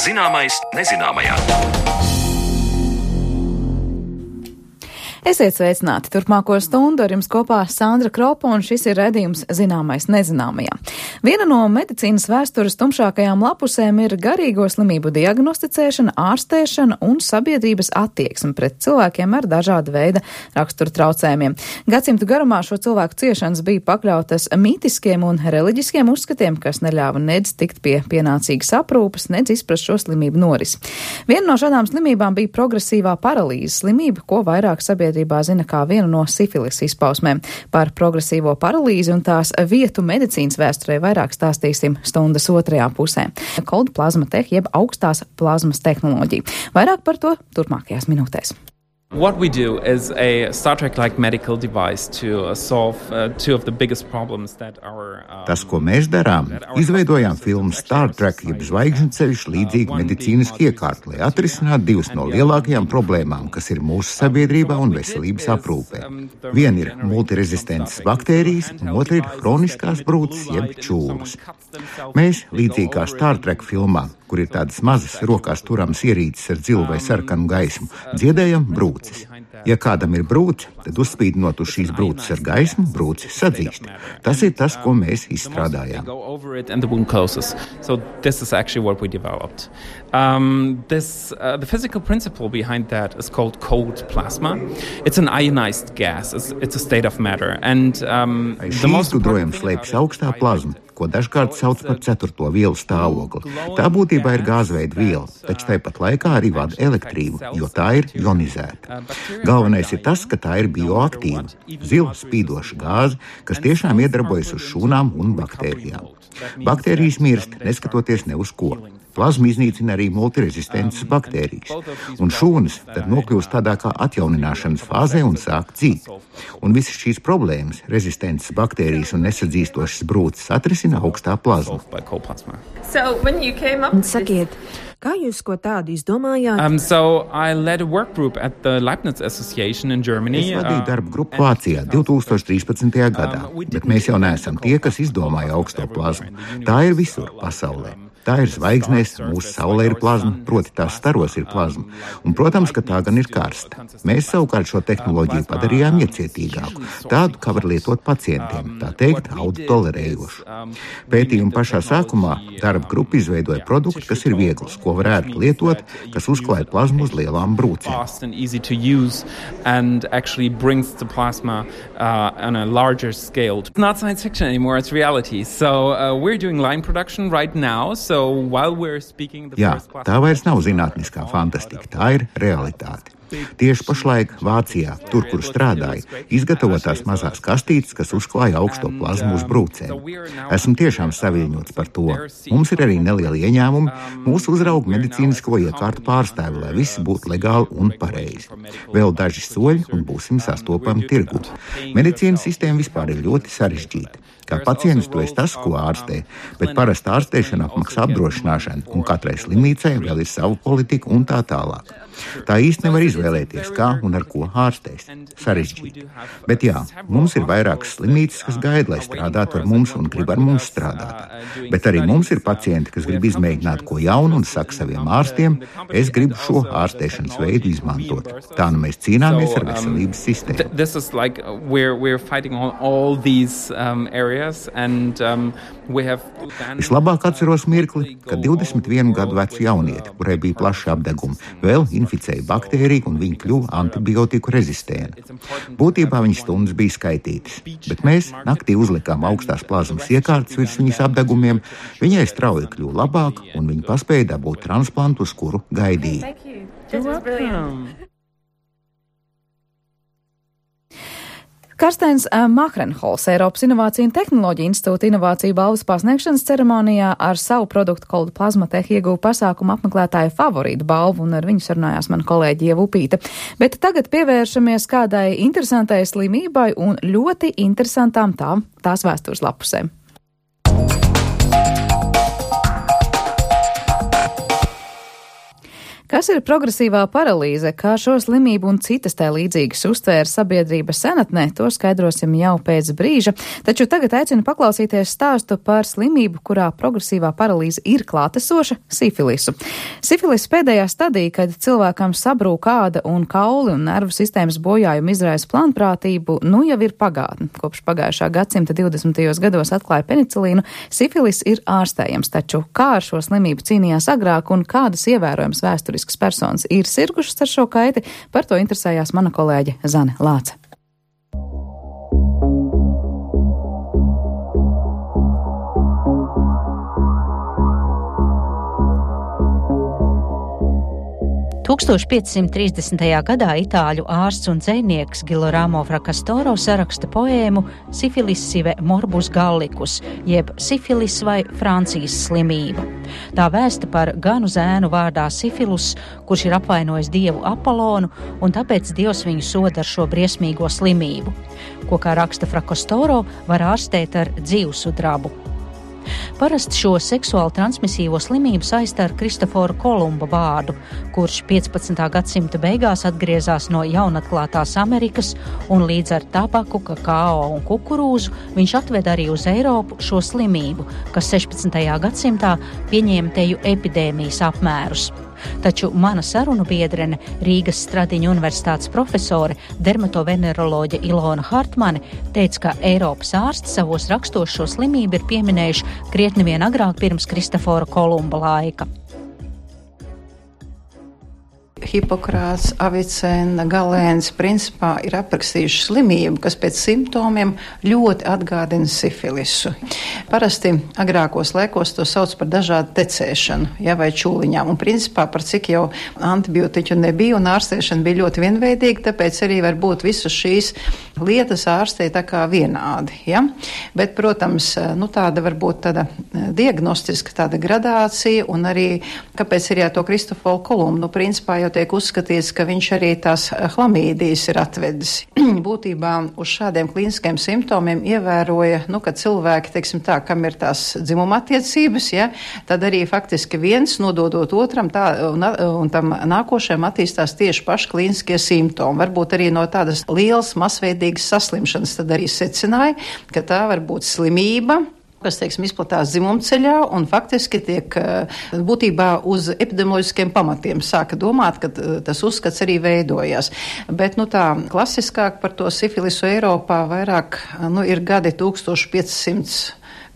Zināmais nezināmajā. Esiet sveicināti! Turpmāko stundu ar jums kopā Sandra Kropa, un šis ir redzījums Zināmais nezināmajā. Viena no medicīnas vēstures tumšākajām lapusēm ir garīgo slimību diagnosticēšana, ārstēšana un sabiedrības attieksme pret cilvēkiem ar dažāda veida rakstura traucējumiem. Gadsimtu garumā šo cilvēku ciešanas bija pakļautas mītiskiem un reliģiskiem uzskatiem, kas neļāva nedz tikt pie pienācīgas aprūpes, nedz izprast šo slimību norisi. Viena no šādām slimībām bija progresīvā paralīzes slimība, ko vairāk sabiedrībā zina kā vienu no sifilis izpausmēm. Par progresīvo paralīzi un tās vietu medicīnas vēsturē vairāk stāstīsim stundas otrajā pusē. Cold Plasma Tech jeb augstās plazmas tehnoloģija. Vairāk par to turpmākajās minūtēs. What we do is a Star Trek-like medical device to solve two of the biggest problems that our... Tas, ko mēs darām, izveidojām filmu Star Trek, jeb zvaigžņu ceļš līdzīgi medicīniski iekārta, lai atrisinātu divas no lielākajām problēmām, kas ir mūsu sabiedrībā un veselības aprūpē. Viena ir multirezistentes baktērijas, un otra ir hroniskās brūces, jeb čūlas. Mēs, līdzīgi kā Star Trek filmā, kur ir tādas mazas rokās turamas ierīces ar dzilu vai sarkanu gaismu, dziedējam brūces. Ja kādam ir brūce, tad uzspīdinot uz šīs brūces ar gaismu, brūce sadzīst. Tas ir tas, ko mēs izstrādājām. So this is actually what we developed. The physical principle behind that is called cold plasma. It's an ionized gas. It's a state of matter. Šī izgudrojuma slēpjas augstā plazma, ko dažkārt sauc par ceturto vielu stāvokli. Tā būtībā ir gāzveida viela, taču tāpat laikā arī vada elektrību, jo tā ir ionizēta. Galvenais ir tas, ka tā ir bioaktīva, zila spīdoša gāze, kas tiešām iedarbojas uz šūnām un baktērijām. Baktērijas mirst, neskatoties ne uz ko. Plazma iznīcina arī multirezistences baktērijas, un šūnas tad nokļūst tādā kā atjaunināšanas fāzē un sāk dzīt. Un visas šīs problēmas, rezistences baktērijas un nesadzīstošas brūces atrisina augstā plazma. Sakiet, kā jūs ko tādu izdomājāt? So I led a work group at the Leibniz Association in Germany. Es vadīju darbu grupu Vācijā 2013. gadā, bet mēs jau neesam tie, kas izdomāja augsto plazmu. Tā ir visur pasaulē. Tā ir zvaigznēs, mūsu saulē ir plazma, proti tās staros ir plazma. Un, protams, ka tā gan ir karsta. Mēs savukārt šo tehnoloģiju padarījām iecietīgāku, tādu, kā var lietot pacientiem, tā teikt, audu tolerējošu. Pētījuma pašā sākumā darba grupa izveidoja produktu, kas ir viegls, ko varētu lietot, kas uzklāja plazmu uz lielām brūcēm. And actually brings the plasma on a larger scale. It's not science fiction anymore, it's reality. So we're doing line production right now. Jā, tā vairs nav zinātniskā fantastika, tā ir realitāte. Tieši pašlaik Vācijā, tur, kur strādāju, izgatavotās mazās kastītes, kas uzklāja augsto plazmu uz brūcēm. Esmu tiešām saviļņots par to. Mums ir arī nelieli ieņēmumi, mūsu uzrauga medicīnisko iekārtu pārstāvi, lai viss būtu legāli un pareizi. Vēl daži soļi un būsim sastopami tirgū. Medicīnas sistēma vispār ir ļoti sarežģīta. Kā pacients tu esi tas, ko ārstē, bet parasta ārstēšana apmaksā apdrošināšanu, un katrai slimnīcai vēl ir savu politiku un tā tālāk. Tā īsti nevar izvēlēties, kā un ar ko ārstēs. Sarežģīti. Bet jā, mums ir vairākas slimnīcas, kas gaida, lai strādātu ar mums un grib ar mums strādāt. Bet arī mums ir pacienti, kas grib izmēģināt ko jaunu un saka saviem ārstiem, es gribu šo ārstēšanas veidu izmantot. Tā nu mēs cīnāmies ar veselības sistēmu. Vislabāk atceros mirkli, kad 21 gadu vecu jaunieti, kurai bija plaši apdegumi, vēl inficēja baktēriju un viņa kļuva antibiotiku rezistēna. Būtībā viņas stundas bija skaitītas, bet mēs naktī uzlikām augstās plazmas iekārtas virs viņas apdegumiem, viņai strauji kļuva labāk un viņa paspēja dabūt transplantu, uz kuru gaidīja. Karsteins Mahrenholz, Eiropas Inovāciju un Tehnoloģiju institūta inovāciju balvas pasniegšanas ceremonijā ar savu produktu Cold Plasma Tech ieguva pasākumu apmeklētāju favorītu balvu, un ar viņu sarunājās mana kolēģi Ieva Upīte. Bet tagad pievēršamies kādai interesantai slimībai un ļoti interesantām tās vēstures lapusēm. Kas ir progresīvā paralīze, kā šo slimību un citas tā līdzīgas uztvēra sabiedrība senatnē, to skaidrosim jau pēc brīža, taču tagad aicinu paklausīties stāstu par slimību, kurā progresīvā paralīze ir klātesoša - sifilisu. Sifilis pēdējā stadija, kad cilvēkam sabrūk āda un kauli un nervu sistēmas bojājumu izraisa plānprātību, nu jau ir pagātne. Kopš pagājušā gadsimta 20. gados atklāja penicilīnu, sifilis ir ārstējams, taču kā ar šo slimību cīnījās agrāk un kādas ievērojams vēsturiskas personas ir sirgušas ar šo kaiti, par to interesējās mana kolēģe Zane Lāce. – 1530. gadā itāļu ārsts un dzejnieks Girolamo Fracastoro saraksta poēmu Sifilisive morbus gallicus, jeb sifilis vai Francijas slimība. Tā vēsta par ganu zēnu vārdā Sifilus, kurš ir apvainojis dievu Apolonu, un tāpēc dievs viņu soda ar šo briesmīgo slimību, ko, kā raksta Fracastoro, var ārstēt ar dzīvsudrabu. Parasti šo seksuāli transmisīvo slimību saista ar Kristoforu Kolumba vārdu, kurš 15. gadsimta beigās atgriezās no jaunatklātās Amerikas un līdz ar tabaku, kakao un kukurūzu viņš atveda arī uz Eiropu šo slimību, kas 16. gadsimtā pieņēma teju epidēmijas apmērus. Taču mana sarunu biedrene, Rīgas Stradiņu universitātes profesore, dermatoveneroloģe Ilona Hartmane, teica, ka Eiropas ārsti savos rakstos šo slimību ir pieminējuši krietni vien agrāk pirms Kristofora Kolumba laika. Hipokrāts, Avicēna, Galēns principā ir aprakstījuši slimību, kas pēc simptomiem ļoti atgādina sifilisu. Parasti agrākos laikos to sauc par dažādu tecēšanu, vai čūliņām, un principā par cik jau antibiotiķu nebija un ārstēšana bija ļoti vienveidīga, tāpēc arī var būt visas šīs lietas ārstē tā kā vienādi, Bet, protams, tāda var būt tāda diagnostiska tāda gradācija, un arī, kāpēc ir to Kristoforu Kolumbu, principā jau tiek uzskatīts, ka viņš arī tās hlamīdijas ir atvedis. Būtībā uz šādiem klīniskiem simptomiem ievēroja, ka cilvēki, teiksim tā, kam ir tās dzimuma attiecības, tad arī faktiski viens nododot otram un tam nākošajam attīstās tieši paši klīniskie simptomi. Varbūt arī no tādas lielas masveidīgas saslimšanas tad arī secināja, ka tā var būt slimība, kas, izplatās dzimumceļā un faktiski tiek būtībā uz epidemioloģiskiem pamatiem sāka domāt, ka tas uzskats arī veidojās. Bet, tā klasiskāk par to sifilisu Eiropā vairāk, ir gadi 1550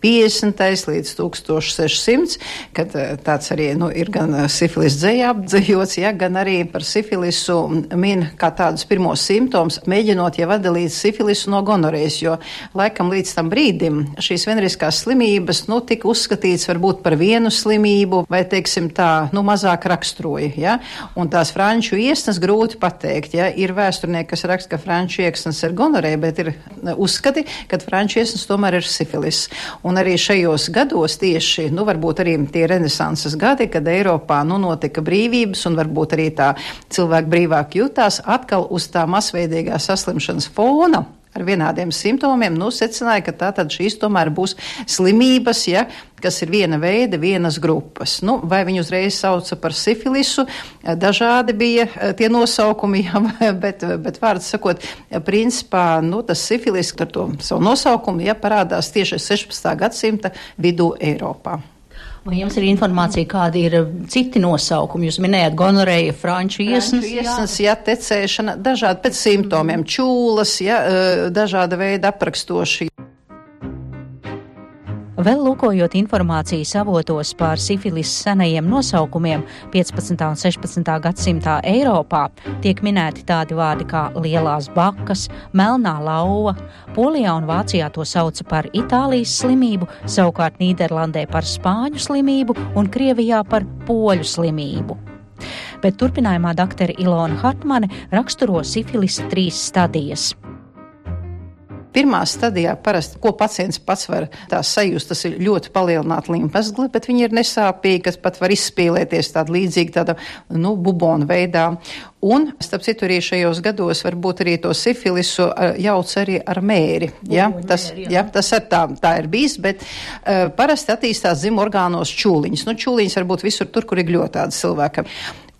līdz 1600, kad tāds arī, ir gan sifilis dzejā apdzejots, gan arī par sifilisu min kā tādus pirmos simptomus, mēģinot jau atdalīt sifilisu no gonorejas, jo laikam līdz tam brīdim šīs veneriskās slimības, tika uzskatīts varbūt par vienu slimību, vai, mazāk raksturoja, Un tās franču iesnas grūti pateikt, Ir vēsturnieki, kas raksta, ka franču iesnas ir gonoreja, bet ir uzskati, ka franču iesnas tomēr ir sifilis. Un arī šajos gados tieši, varbūt arī tie renesanses gadi, kad Eiropā, notika brīvības un varbūt arī tā cilvēki brīvāk jutās, atkal uz tā masveidīgā saslimšanas fona ar vienādiem simptomiem, secināja, ka tātad šīs tomēr būs slimības, kas ir viena veida, vienas grupas. Vai viņu uzreiz sauca par sifilisu, dažādi bija tie nosaukumi, bet vārds sakot, principā, tas sifilis ar to savu nosaukumu, parādās tieši 16. gadsimta vidū Eiropā. Vai jums ir informācija, kādi ir citi nosaukumi? Jūs minējāt gonoreja, franču iesnas? Tecēšana, dažādi pēc simptomiem, čūlas, dažāda veida aprakstoši. Vēl lūkojot informācijas avotos par sifilis senajiem nosaukumiem 15. un 16. gadsimtā Eiropā, tiek minēti tādi vārdi kā lielās bakas, melnā lauva, Polijā un Vācijā to sauca par Itālijas slimību, savukārt Nīderlandē par spāņu slimību un Krievijā par poļu slimību. Bet turpinājumā doktora Ilona Hartmane raksturo sifilisa 3 stadijas. Pirmā stadijā parasti, ko pacients pats var sajust, tas ir ļoti palielināta limfazgli, bet viņi ir nesāpīgi, kas pat var izspīlēties tāda bubona veidā. Un, starp citu, arī šajos gados varbūt arī to sifilisu jauc arī ar mēri. Tas tā ir bijis, bet parasti attīstās dzimuma orgānos čūliņas. Čūliņas var būt visur tur, kur ir gļotādas cilvēkam.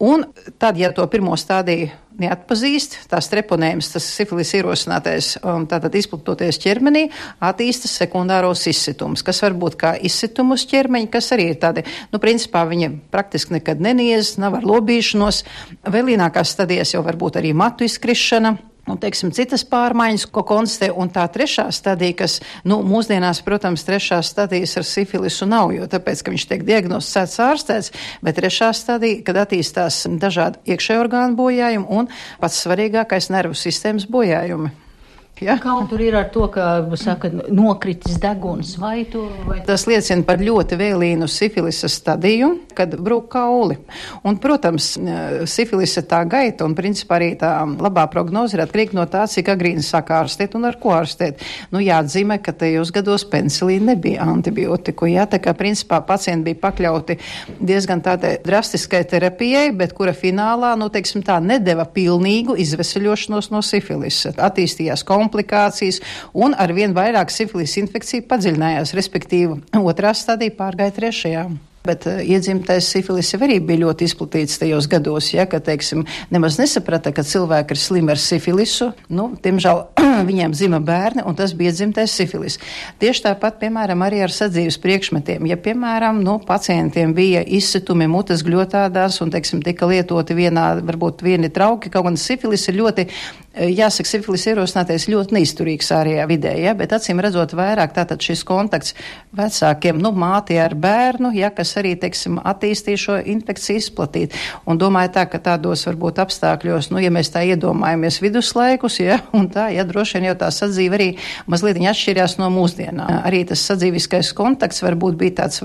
Un tad, ja to pirmo stādiju neatpazīst, tās treponēmas, tas sifilis ierosinātais, tātad izplatoties ķermenī, attīstas sekundāros izsitums, kas var būt kā izsitumus ķermeņa, kas arī ir tādi, principā viņa praktiski nekad neniez, nav ar lobīšanos. Vēlīnākās stadijas jau var būt arī matu izkrišana. Un, teiksim, citas pārmaiņas, ko konstatē, un tā trešā stadija, kas, mūsdienās, protams, trešās stadijas ar sifilisu nav, jo tāpēc, ka viņš tiek diagnosticēts ārstēts, bet trešā stadija, kad attīstās dažādi iekšējo orgānu bojājumi un pats svarīgākais nervu sistēmas bojājumi. Ja? Kā tur ir ar to, ka, saka, nokritis deguns vai tur? Vai... Tas liecina par ļoti vēlīnu sifilisa stadiju, kad brūk kauli. Un, protams, sifilisa tā gaita un, principā, arī tā labā prognoze ir atkarīga no tā, cik agrīni sāk ārstēt un ar ko ārstēt. Jāatzīmē, ka tajos gados penicilīna nebija antibiotiku. Ja? Tā kā, principā, pacienti bija pakļauti diezgan tādai drastiskai terapijai, bet kura finālā, teiksim tā, nedeva pilnīgu izveseļošanos no sifilisa. Attīstījās komplikācijas, un arvien vairāk sifilis infekcija padziļinājās, respektīvi otrā stadija pārgāja trešajā. Bet iedzimtais sifilis jau arī bija ļoti izplatīts tajos gados, ja, ka, teiksim, nemaz nesaprata, ka cilvēki ir slimi ar sifilisu. Diemžēl viņiem dzima bērni, un tas bija iedzimtais sifilis. Tieši tāpat, piemēram, arī ar sadzīves priekšmetiem. Ja, piemēram, pacientiem bija izsitumi mutes gļotādās un, teiksim, tika lietoti varbūt vieni trauki, kaut gan sifilis ir ļoti, jāsaka, sifilis ierosinātais ļoti neizturīgs ārējā vidē, ja, bet acīm redzot vairāk tātad šis kontakts vecākiem, mātei ar bērnu, ja, kas arī, teiksim, attīstīja šo infekciju izplatīt. Un domāju tā, ka tādos varbūt apstākļos, ja mēs tā iedomājamies viduslaikus, ja, un tā, ja droši vien jau tā sadzīve arī mazliet atšķirjās no mūsdienām. Arī tas sadzīviskais kontakts varbūt bija tāds,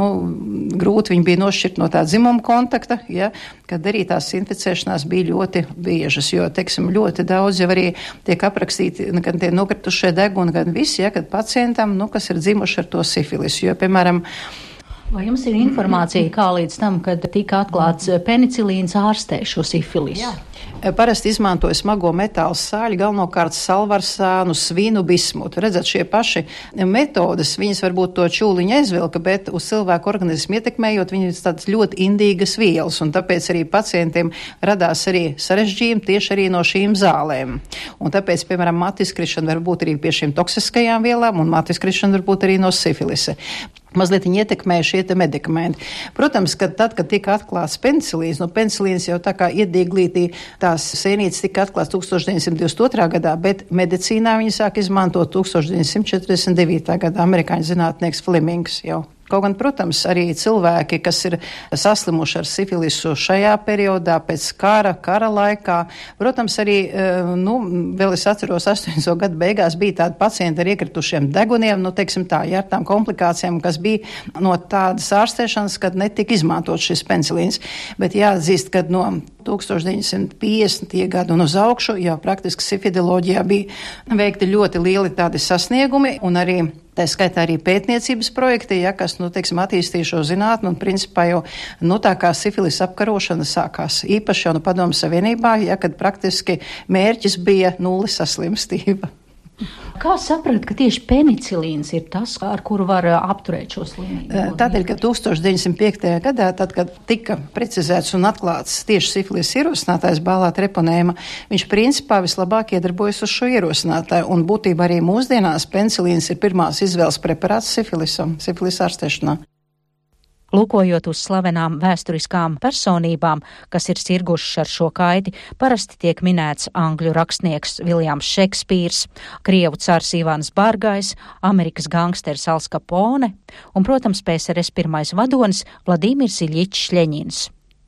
grūti viņi bija nošķirt no tā dzimuma kontakta, ja, kad arī tās inficēšanās bija ļoti biežas, jo, teiksim, ļoti daudz jau arī tiek aprakstīti gan tie nokritušie deguni, gan visi, ja, kad pacientam, kas ir dzimuši ar to sifilisu, jo, piemēram, vai jums ir informācija, kā līdz tam, kad tika atklāts penicilīns ārstē šo sifilisu? Jā. Parasti izmantoja smago metālu sāļu, galvenokārt salvarsānu, svinu, bismutu. Redzat, šie paši metodas, viņas varbūt to čūliņu aizvilka, bet uz cilvēku organismu ietekmējot, viņas tādas ļoti indīgas vielas, un tāpēc arī pacientiem radās arī sarežģījumi tieši arī no šīm zālēm. Un tāpēc, piemēram, matu izkrišana var būt arī pie šīm toksiskajām vielām, un matu izkrišana var būt arī no sifilisa. Mazliet viņi ietekmēja šie te medikamenti. Protams, ka tad, kad tika atklāts penicilīns, penicilīns jau tā kā iedīglītī tās sēnītes tika atklāts 1922. gadā, bet medicīnā viņi sāk izmantot 1949. gadā amerikāņu zinātnieks Flemings jau. Kaut gan, protams, arī cilvēki, kas ir saslimuši ar sifilisu šajā periodā, pēc kara laikā, protams, arī, vēl es atceros 80. gadu beigās bija tādi pacienti ar iekritušiem deguniem, teiksim tā, ja, ar tām komplikācijām, kas bija no tādas ārstēšanas, kad netika izmantot šis penicilīns. Bet jāatzīst, ka no 1950. gadu un uz augšu jau praktiski sifidoloģijā bija veikti ļoti lieli tādi sasniegumi un arī tā skaitā arī pētniecības projekti, ja, kas, teiksim, attīstīja šo zinātni un principā jau, tā kā sifilis apkarošana sākās īpaši jau no Padomju Savienībā, ja, kad praktiski mērķis bija nulles saslimstība. Kā saprat, ka tieši penicilīns ir tas, ar kuru var apturēt šo slimību? Tādēļ, ka 1905. gadā, tad, kad tika precizēts un atklāts tieši sifilis ierosinātājs bālā treponēma, viņš principā vislabāk iedarbojas uz šo ierosinātāju, un būtībā arī mūsdienās penicilīns ir pirmās izvēles preparāts sifilis ārstēšanā. Lūkojot uz slavenām vēsturiskām personībām, kas ir sirgušas ar šo kaiti, parasti tiek minēts angļu rakstnieks Viljams Šekspīrs, krievu cars Ivans Bargais, Amerikas gangsters Al Capone un, protams, PSRS pirmais vadonis Vladimirs Iļičs Ļeņins.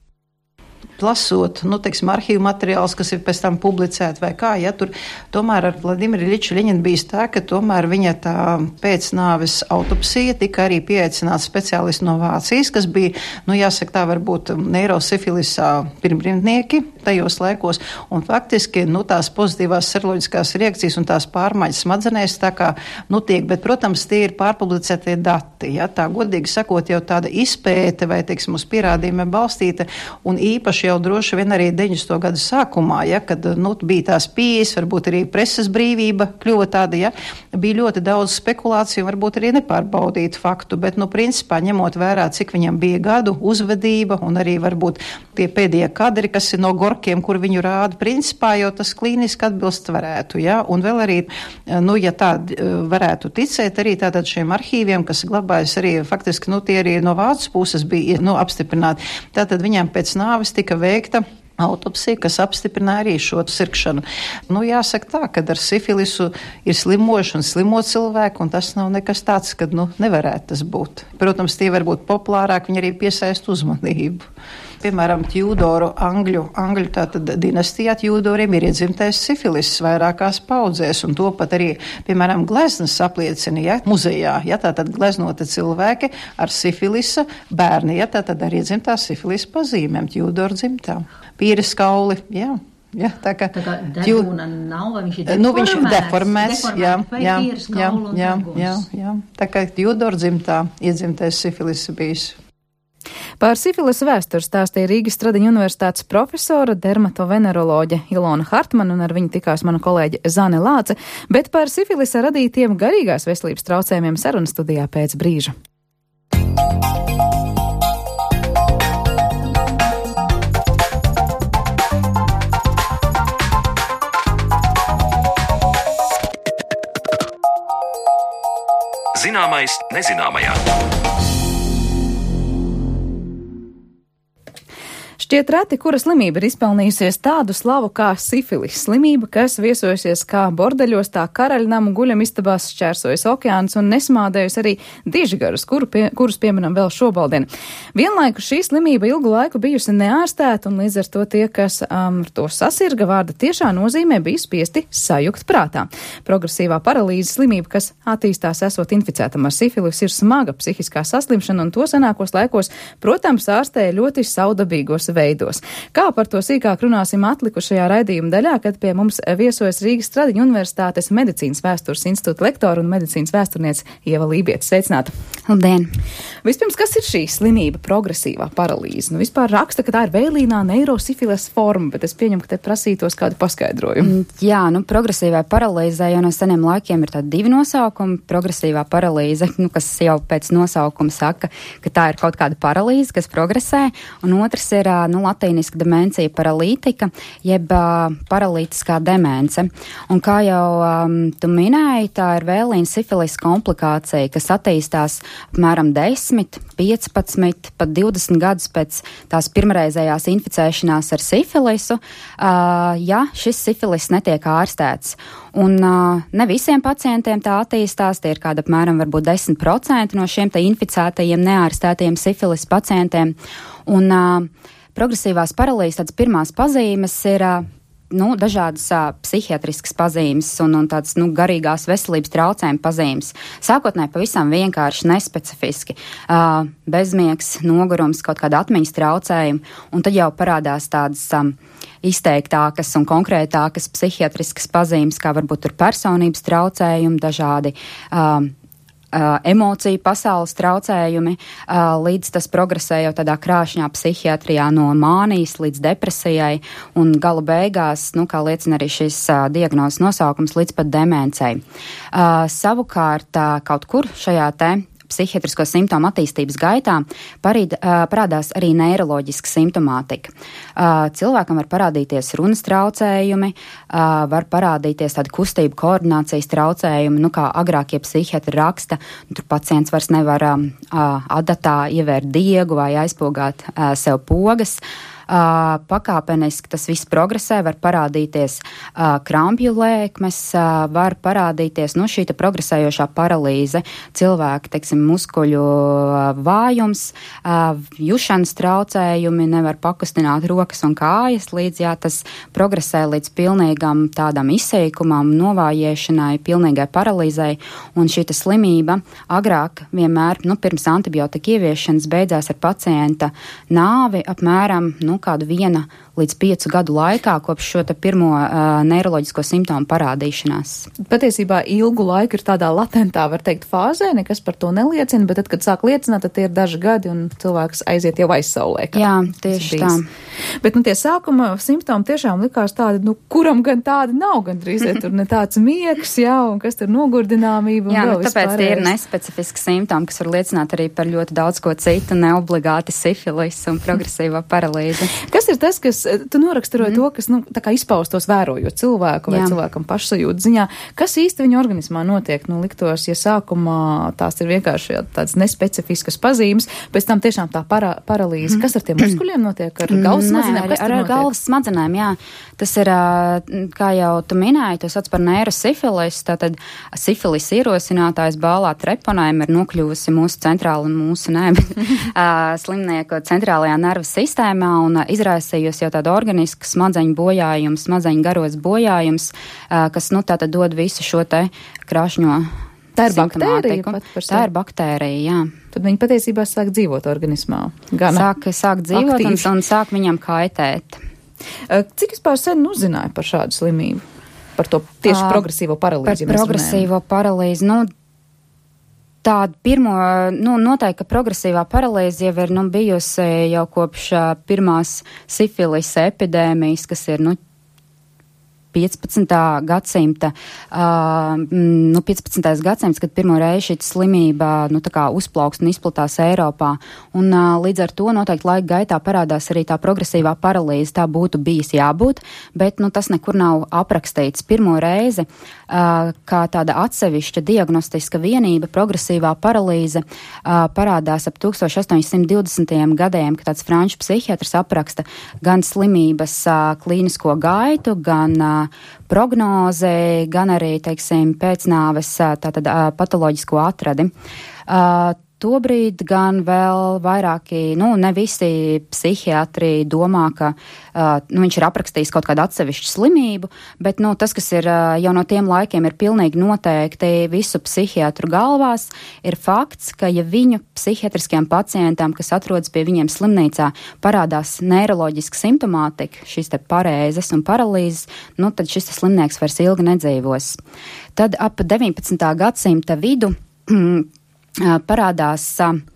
Lasot, teiksim, arhīvu materiālus, kas ir pēc tam publicēti vai kā, ja tur tomēr ar Vladimiru Iļiču Ļeņinu bijis tā, ka tomēr viņa tā pēcnāves autopsija tika arī pieaicināts speciālisti no Vācijas, kas bija, jāsaka tā, varbūt neirosifilisā pirmrindnieki tajos laikos, un faktiski, tās pozitīvās seroloģiskās reakcijas un tās pārmaiņas smadzenēs tā kā, tiek, bet, protams, tie ir pārpublicētie dati, ja, tā godīgi sakot, jau tāda izpēte vai, teiksim, uz pierādījumiem balstīta, un īpaši jau droši vien arī 90. gadu sākumā, ja, kad bija tās pieejas, varbūt arī preses brīvība kļuva tāda, ja, bija ļoti daudz spekulāciju, varbūt arī nepārbaudītu faktu, bet, principā, ņemot vērā, cik viņam bija gadu uzvedība un arī varbūt tie pēdējie kadri, kas ir no Gorkiem, kur viņu rāda, principā jau tas klīniski atbilst varētu, ja, un vēl arī, ja tā varētu ticēt, arī tātad šiem arhīviem, kas glabājas arī, faktiski, tie arī no Vācijas puses bija, apstiprināti. Tātad viņam pēc nāves tika veikta autopsija, kas apstiprināja arī šo sirkšanu. Jāsaka tā, ka ar sifilisu ir slimojuši un slimo cilvēki, un tas nav nekas tāds, kad, nevarētu tas būt. Protams, tie var būt populārāk, viņi arī piesaist uzmanību. Piemēram, Tjūdoru Angļu tātad dinastijā Tjūdoriem ir iedzimtais sifilis vairākās paudzēs, un to pat arī, piemēram, gleznas apliecina, ja, muzejā, ja, tātad gleznota cilvēki ar sifilisa bērni, ja, tātad arī iedzimtā sifilisa pazīmēm Tjūdoru dzimtām. Pīres kauli, jā. Ja, tā kā deguna nav, vai viņš ir viņš ir deformēts, jā. Tā kā Tjūdoru dzimtā iedzimtais sifilis bijis. Par sifilisu vēsturi stāstīja Rīgas Stradiņu universitātes profesora, dermatoveneroloģe Ilona Hartmana, un ar viņu tikās mana kolēģe Zane Lāce, bet par sifilisa radītiem garīgās veselības traucējumiem sarunas studijā pēc brīža. Zināmais nezināmajā. Šķiet reti, kura slimība ir izpelnījusies tādu slavu kā sifilis. Slimība, kas viesojusies kā bordeļos, tā karaļnamu guļamistabās, šķērsojas okeāns un nesmādējusi arī dižgarus, kurus pieminam vēl šobaldien. Vienlaikus šī slimība ilgu laiku bijusi neārstēta, un līdz ar to tie, kas ar to sasirga, vārda tiešā nozīmē bija spiesti sajukt prātā. Progresīvā paralīzes slimība, kas attīstās esot inficētam ar sifilis, ir smaga psihiskā saslimšana, un to senākos laikos, protams, ārstēja ļoti saudabīgos veidos. Kā par to sīkāk runāsim atlikušajā raidījuma daļā, kad pie mums viesojas Rīgas Stradiņu universitātes medicīnas vēstures institūta lektora un medicīnas vēsturniece Ieva Lībiete. Sveicināta! Labdien! Vispirms, kas ir šī slimība, progresīvā paralīze? Vispār raksta, ka tā ir vēlīnā neirosifilis forma, bet es pieņemu, ka te prasītos kādu paskaidrojumu. Jā, progresīvai paralīzē jau no seniem laikiem ir tādi divi nosaukumi. Progresīvā paralīze, kas jau pēc nosaukuma saka, ka tā ir kaut kāda paralīze, kas progresē, un otrs ir latīniska demencija paralītika, jeb paralītiskā demence. Un kā jau tu minēji, tā ir vēlīna sifilis komplikācija, kas attīstās apmēram 10, 15, pat 20 gadus pēc tās pirmreizējās inficēšanās ar sifilisu, ja šis sifilis netiek ārstēts. Un ne visiem pacientiem tā attīstās, tie ir kāda apmēram varbūt 10% no šiem te inficētajiem, neārstētajiem sifilis pacientiem. Un progresīvās paralīzes tādas pirmās pazīmes ir dažādas psihiatriskas pazīmes un tādas garīgās veselības traucējuma pazīmes. Sākotnēji pavisam vienkārši nespecifiski. Bezmiegs, nogurums, kaut kāda atmiņas traucējuma, un tad jau parādās tādas izteiktākas un konkrētākas psihiatriskas pazīmes, kā varbūt tur personības traucējumi, dažādi emociju pasaules traucējumi, līdz tas progresē jau tādā krāšņā psihiatrijā no mānijas līdz depresijai un gala beigās, kā liecina arī šis diagnozes nosaukums, līdz pat demencei. Savukārt kaut kur šajā te psihiatrisko simptomu attīstības gaitā parādās arī neiroloģiska simptomātika. Cilvēkam var parādīties runas traucējumi, var parādīties tādi kustību koordinācijas traucējumi, kā agrākie psihiatri raksta, tur pacients vairs nevar adatā ievērt diegu vai aizpogāt sev pogas. Pakāpeniski tas viss progresē, var parādīties krampju lēkmes, var parādīties šī progresējošā paralīze, cilvēki, muskuļu vājums, jušanas traucējumi, nevar pakustināt rokas un kājas, līdz tas progresē līdz pilnīgam tādam izseikumam, novājiešanai, pilnīgai paralīzei, un šī slimība agrāk vienmēr, pirms antibiotika ieviešanas beidzās ar pacienta nāvi apmēram, kādu 1 līdz 5 gadu laikā kopš šo te pirmo neiroloģisko simptomu parādīšanās. Patiesībā ilgu laiku ir tādā latentā, var teikt, fāzē, nekas par to neliecina, bet tad, kad sāk liecināt, tad tie ir daži gadi un cilvēks aiziet jau aizsaulē. Jā, tieši tā. Bet, tie sākuma simptomi tiešām likās tādi, kuram gan tādi nav, gan drīz tur ne tāds miegs, jā, un kas tur nogurdināmība un vēl vispārējais. Tāpēc tie ir nespecifiski simptomi, kas var liecināt arī par ļoti daudz ko citu, neobligāti sifilis un progresīvo paralīzi. Kas ir tas, kas, tu noraksturoji to, kas, tā kā izpaustos vērojot cilvēku vai cilvēkam pašsajūtas ziņā, kas īsti viņa organismā notiek? Liktos, ja sākumā tās ir vienkārši tādas nespecifiskas pazīmes, pēc tam tiešām tā paralīze. Kas ar tiem muskuļiem notiek? Ar galvas smadzenēm? Ar galvas smadzenēm, jā. Tas ir, kā jau tu minēji, to sauc par neirosifilis, tātad sifilis ierosinātājs bālā treponēm ir nokļuvusi mūsu slimnieku centrālajā nervu sistēmā un izraisījusi jau tādu organisku smadzeņu bojājumu, smadzeņu garos bojājums, kas, tātad dod visu šo te krāšņo Tā ir baktērija pat par sevi? Tā ir baktērija, jā. Tad viņi patiesībā sāk dzīvot organismā. Sāk dzīvot un sāk viņam kaitēt. Cik vispār sen uzzināja par šādu slimību? Par to tieši progresīvo paralīzi? Par progresīvo paralīzi, tāda pirmo, noteikti, ka progresīvā paralīze jau ir, bijusi jau kopš pirmās sifilis epidēmijas, kas ir, 15. gadsimta, 15. gadsimts, kad pirmo reizi šī slimība, uzplaukst un izplatās Eiropā. Un līdz ar to noteikti laika gaitā parādās arī tā progresīvā paralīze. Tā būtu bijis jābūt, bet, tas nekur nav aprakstīts. Pirmo reizi, kā tāda atsevišķa diagnostiska vienība, progresīvā paralīze parādās ap 1820. gadiem, kad tāds franču psihiatrs apraksta gan slimības klīnisko gaitu, gan prognozi, gan arī, pēcnāves tātad patoloģisko atradi. Tobrīd gan vēl vairāki, ne visi psihiatri domā, ka viņš ir aprakstījis kaut kādu atsevišķu slimību, bet tas, kas ir jau no tiem laikiem ir pilnīgi noteikti visu psihiatru galvās, ir fakts, ka ja viņu psihiatriskiem pacientam, kas atrodas pie viņiem slimnīcā, parādās neiroloģiska simptomātika, šīs te pareizes un paralīzes, tad šis slimnieks vairs ilgi nedzīvos. Tad ap 19. gadsimta vidu parādās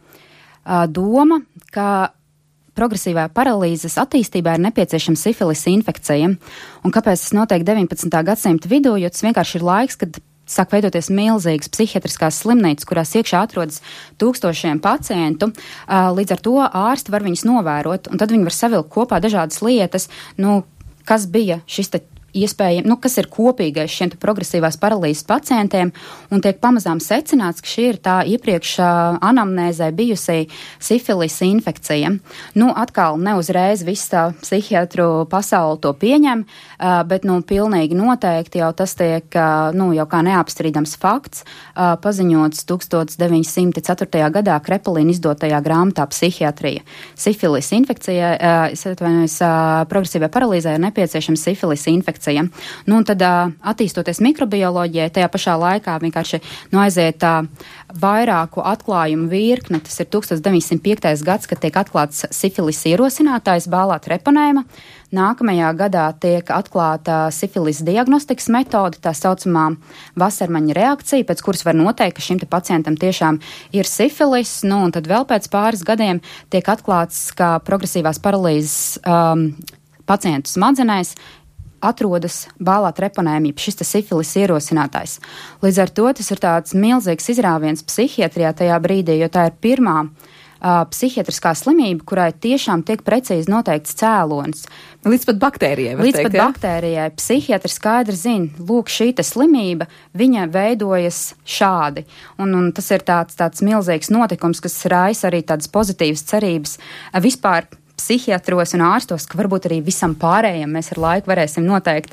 doma, ka progresīvā paralīzes attīstībā ir nepieciešama sifilis infekcija. Un kāpēc tas notiek 19. gadsimta vidū, jo tas vienkārši ir laiks, kad sāk veidoties milzīgas psihiatriskās slimnīcas, kurās iekšā atrodas tūkstošiem pacientu. Līdz ar to ārsti var viņus novērot, un tad viņi var savilkt kopā dažādas lietas, kas bija šis te iespējami, kas ir kopīgais šiem progresīvās paralīzes pacientiem, un tiek pamazām secināts, ka šī ir tā iepriekš anamnēzē bijusī sifilis infekcija. Atkal neuzreiz viss tā psihiatru pasauli to pieņem, bet, pilnīgi noteikti jau tas tiek, jau kā neapstrīdams fakts, paziņots 1904. gadā Krepelīna izdotajā grāmatā Psihiatrija. Sifilis infekcija, progresīvai paralīzē ir nepieciešama sifilis infekcija. Un tad attīstoties mikrobioloģijai, tajā pašā laikā vienkārši aiziet vairāku atklājumu virkne. Tas ir 1905. gads, kad tiek atklāts sifilis ierosinātājs bālā treponēma. Nākamajā gadā tiek atklāta sifilis diagnostikas metode, tā saucamā Vasermaņa reakcija, pēc kuras var noteikt, ka šim te pacientam tiešām ir sifilis. Un tad vēl pēc pāris gadiem tiek atklāts, ka progresīvās paralīzes pacientu smadzenēs atrodas bālā treponēmija, šis sifilis ierosinātājs. Līdz ar to tas ir tāds milzīgs izrāviens psihiatrijā tajā brīdī, jo tā ir pirmā psihiatriskā slimība, kurai tiešām tiek precīzi noteikts cēlonis. Līdz pat baktērijai, var teikt, baktērijai. Psihiatri skaidri zina, lūk, šī slimība, viņa veidojas šādi. Un tas ir tāds milzīgs notikums, kas raisa arī tādas pozitīvas cerības vispār psihiatros un ārstos, ka varbūt arī visam pārējiem mēs ar laiku varēsim noteikt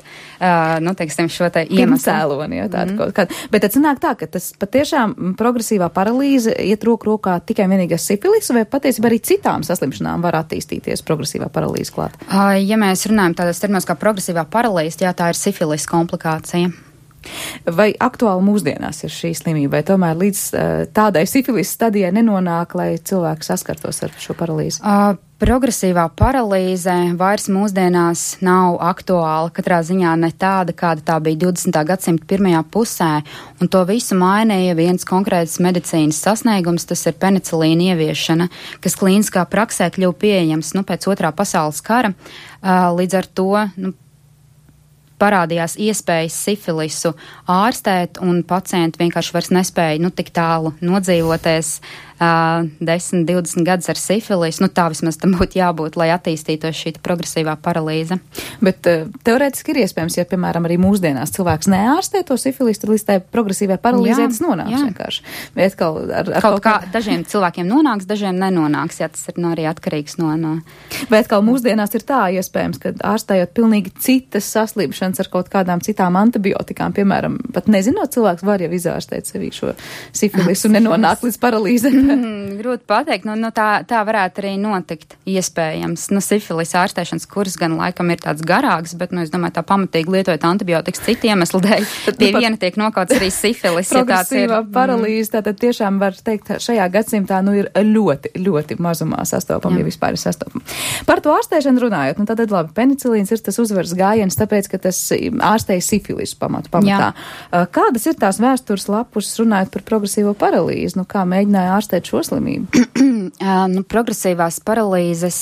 šo te iemeslu. Cēloni, kaut kādu. Bet tad sanāk tā, ka tas patiešām progresīvā paralīze iet roku rokā tikai vienīgi ar sifilisu, vai patiesībā arī citām saslimšanām var attīstīties progresīvā paralīze klāt? Ja mēs runājam tādas terminos kā progresīvā paralīze, tā ir sifilis komplikācija. Vai aktuāli mūsdienās ir šī slimība, vai tomēr līdz tādai sifilis stadijai nenonāk, lai cilvēks saskartos ar šo paralīzi? Progresīvā paralīze vairs mūsdienās nav aktuāla, katrā ziņā ne tāda, kāda tā bija 20. gadsimta pirmajā pusē, un to visu mainīja viens konkrēts medicīnas sasniegums, tas ir penicilīna ieviešana, kas klīniskā praksē kļuva pieejams pēc Otrā pasaules kara. Līdz ar to parādījās iespējas sifilisu ārstēt, un pacienti vienkārši vairs nespēja tik tālu nodzīvoties 10, 20 gadus ar sifilisu. Tā vismaz tam būtu jābūt, lai attīstītos šī progresīvā paralīze. Bet teorētiski ir iespējams, ja, piemēram, arī mūsdienās cilvēks neārstē to sifilisu, tad līdz tai progresīvai paralīzē tas nonāks vienkārši. Vai atkal ar kaut kā dažiem cilvēkiem nonāks, dažiem nenonāks, ja tas ir arī atkarīgs no. Vai atkal mūsdienās ir tā iespējams, ka ārstējot pilnīgi citas saslimšanas ar kaut kādām citām antibiotikām, piemēram, pat nezinot, cilvēks var jau izārstēt sevī šo sifilisu un nenonāk līdz paralīzē. Grūti pateikt, tā varētu arī notikt iespējams. Sifilis ārstēšanas kurs gan laikam ir tāds garāks, bet, es domāju, tā pamatīgi lietojot antibiotikas citu iemeslu dēļ. Pie viena tiek nokauts arī sifilis. Progresīvā paralīze, tātad tiešām var teikt, šajā gadsimtā, ir ļoti, ļoti mazumā sastopama, ja vispār ir sastopama. Par to ārstēšanu runājot, tad labi, penicilīns ir tas uzvaras gājiens, tāpēc, ka tas ārstēja sifilisu pamatā. Kādas ir tās vēstures lapus runājot par progresīvo paralīzi? Kā mēģināja ārstēt šo slimību? Progresīvās paralīzes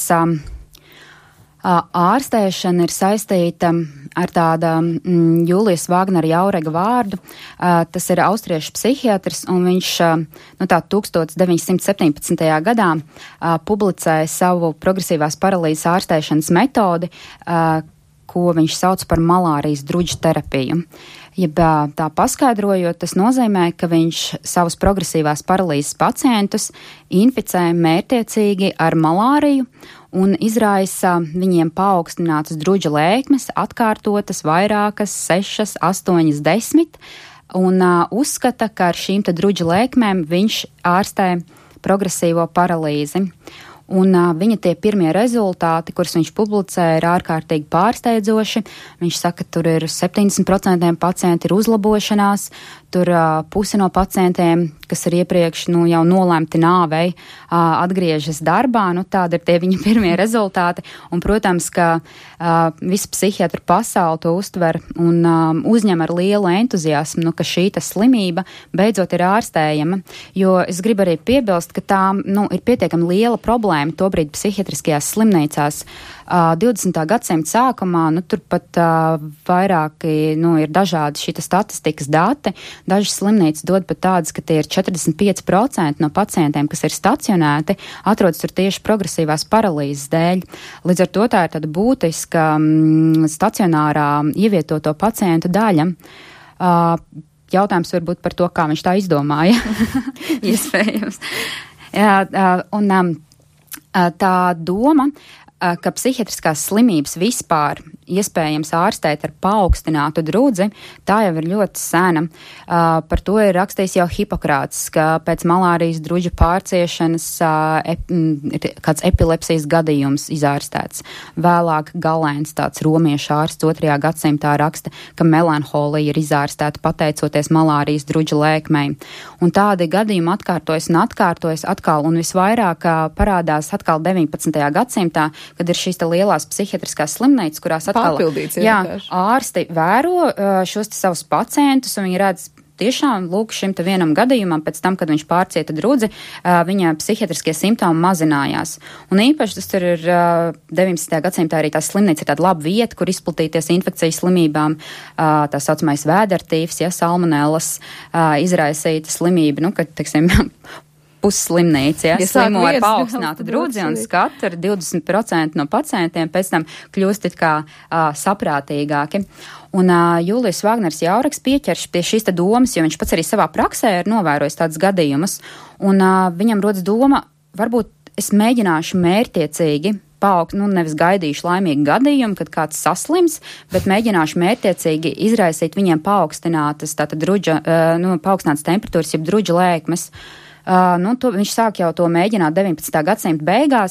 ārstēšana ir saistīta ar tāda Jūlijas Vāgnera Jaurega vārdu. Tas ir austriešu psihiatrs, un viņš 1917. gadā publicēja savu progresīvās paralīzes ārstēšanas metodi, ko viņš sauc par malārijas druģu terapiju. Jeb tā paskaidrojot, tas nozīmē, ka viņš savus progresīvās paralīzes pacientus inficē mērķiecīgi ar malāriju un izraisa viņiem paaugstinātas druģa lēkmes, atkārtotas vairākas, 6, 8, 10, un uzskata, ka ar šīm druģa lēkmēm viņš ārstē progresīvo paralīzi. Un viņa tie pirmie rezultāti, kurus viņš publicē, ir ārkārtīgi pārsteidzoši. Viņš saka, ka tur ir 70% pacienti ir uzlabošanās, tur pusi no pacientiem, kas ir iepriekš jau nolēmti nāvei, atgriežas darbā. Tādi ir tie viņa pirmie rezultāti. Un, protams, ka visa psihiatru pasauli to uztver un uzņem ar lielu entuziasmu, ka šī slimība beidzot ir ārstējama. Jo es gribu arī piebilst, ka tā ir pietiekami liela problēma tobrīd psihiatriskajās slimnīcās. 20. gadsimta sākumā, turpat vairāki, ir dažādi šī statistikas dati. Dažas slimnīcas dod pat tādas, ka tie ir 45% no pacientiem, kas ir stacionēti, atrodas tur tieši progresīvās paralīzes dēļ. Līdz ar to tā ir tāda būtiska stacionārā ievietoto pacientu daļa. Jautājums varbūt par to, kā viņš tā izdomāja. Iespējams. Tā doma, ka psihiatriskās slimības vispār iespējams ārstēt ar paaugstinātu drudzi, tā jau ir ļoti sena. Par to ir rakstījis jau Hipokrāts, ka pēc malārijas druģa pārciešanas ir kāds epilepsijas gadījums izārstēts. Vēlāk Galēns, tāds romiešu ārsts 2. gadsimtā raksta, ka melanholija ir izārstēta pateicoties malārijas druģa lēkmei. Un tādi gadījumi atkārtojas atkal, un visvairāk parādās atkal 19. gadsimtā, kad ir šīs lielās psihiatriskās slimnīcas, kurās atkal ārsti vēro šos savus pacientus, un viņi redz tiešām, lūk, šim vienam gadījumam, pēc tam, kad viņš pārcieta drudzi, viņa psihiatriskie simptomi mazinājās. Un īpaši tas tur ir 19. gadsimtā arī tās slimnīca ir tāda laba vieta, kur izplatīties infekcijas slimībām, tā saucamais vēdertīvs, salmonellas izraisīta slimība, kad, teiksim, pusslimnīca, slimo ar paaugstinātu drudzi, un skatu ar 20% no pacientiem pēc tam kļūst it kā saprātīgāki. Un Jūlijas Vāgners Jaureks pieķerš pie šīs domas, jo viņš pats arī savā praksē ir novērojis tādus gadījumus, un viņam rodas doma, varbūt es mēģināšu mērķiecīgi nevis gaidīšu laimīgu gadījumu, kad kāds saslims, bet mēģināšu mērķiecīgi izraisīt viņiem paaugstinātas paaugstinātas temperatūras, jeb druģa lēkmes. Viņš sāk jau to mēģināt 19. gadsimta beigās,